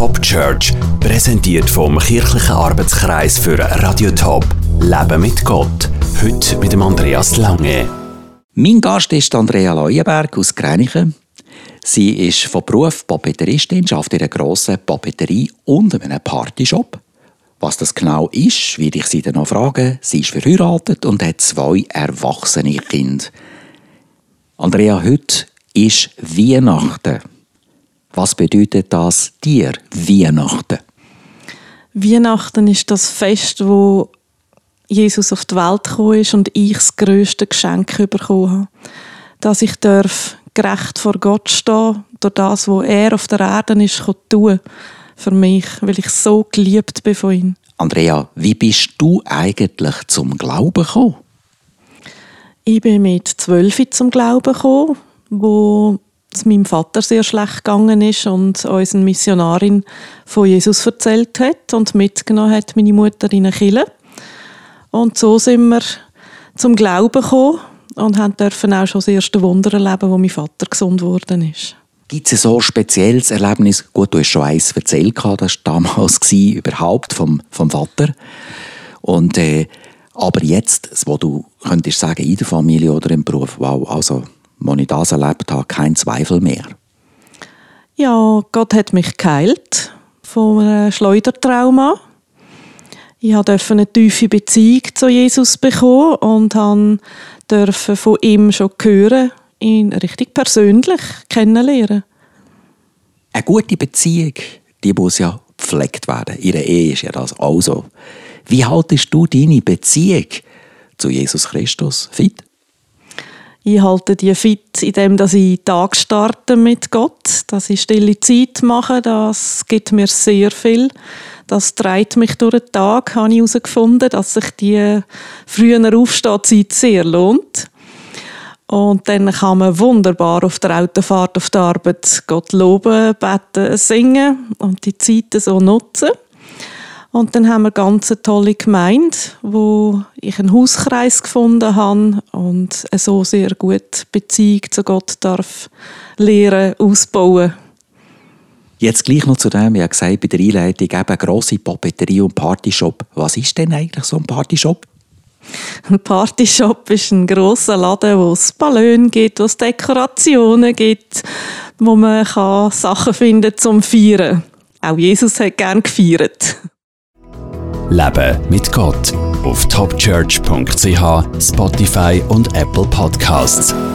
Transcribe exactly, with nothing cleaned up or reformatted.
Top Church, präsentiert vom kirchlichen Arbeitskreis für Radio Top. Leben mit Gott. Heute mit dem Andreas Lange. Mein Gast ist Andrea Leuenberg aus Gränichen. Sie ist von Beruf Papeteristin, arbeitet in einer grossen Papeterie und einem Partyshop. Was das genau ist, werde ich sie dann noch fragen. Sie ist verheiratet und hat zwei erwachsene Kinder. Andrea, heute ist Weihnachten. Was bedeutet das dir, Weihnachten? Weihnachten ist das Fest, wo Jesus auf die Welt gekommen ist und ich das grösste Geschenk bekommen habe. Dass ich darf gerecht vor Gott stehen, durch das, was er auf der Erde ist, tun für mich, weil ich so geliebt bin von ihm. Andrea, wie bist du eigentlich zum Glauben gekommen? Ich bin mit zwölf zum Glauben gekommen, wo es meinem Vater sehr schlecht gegangen ist und uns eine Missionarin von Jesus erzählt hat und mitgenommen hat meine Mutter in eine Kirche. Und so sind wir zum Glauben gekommen und dürfen auch schon das erste Wunder erleben, wo mein Vater gesund geworden ist. Gibt es so ein spezielles Erlebnis? Gut, du hast schon eins erzählt, das war damals überhaupt vom, vom Vater. Und, äh, aber jetzt, wo du könntest sagen, in der Familie oder im Beruf, wow, also, als ich das erlebt habe, kein Zweifel mehr. Ja, Gott hat mich geheilt von einem Schleudertrauma. Ich durfte eine tiefe Beziehung zu Jesus bekommen und durfte von ihm schon hören, ihn richtig persönlich kennenlernen. Eine gute Beziehung, die muss ja gepflegt werden. In der Ehe ist ja das auch so. Wie haltest du deine Beziehung zu Jesus Christus fit? Ich halte die fit, indem ich den Tag starte mit Gott, dass ich stille Zeit mache. Das gibt mir sehr viel. Das treibt mich durch den Tag, habe ich herausgefunden, dass sich die frühere Aufstehzeit sehr lohnt. Und dann kann man wunderbar auf der Autofahrt auf der Arbeit Gott loben, beten, singen und die Zeit so nutzen. Und dann haben wir eine ganz tolle Gemeinde, wo ich einen Hauskreis gefunden habe und so sehr gut Beziehung zu Gott darf lernen, ausbauen. Jetzt gleich noch zu dem, wie ich gesagt bei der Einleitung, eben eine grosse Papeterie und Partyshop. Was ist denn eigentlich so ein Partyshop? Ein Partyshop ist ein grosser Laden, wo es Ballone gibt, wo es Dekorationen gibt, wo man kann Sachen finden zum Feiern. Auch Jesus hat gerne gefeiert. Leben mit Gott auf topchurch punkt c h, Spotify und Apple Podcasts.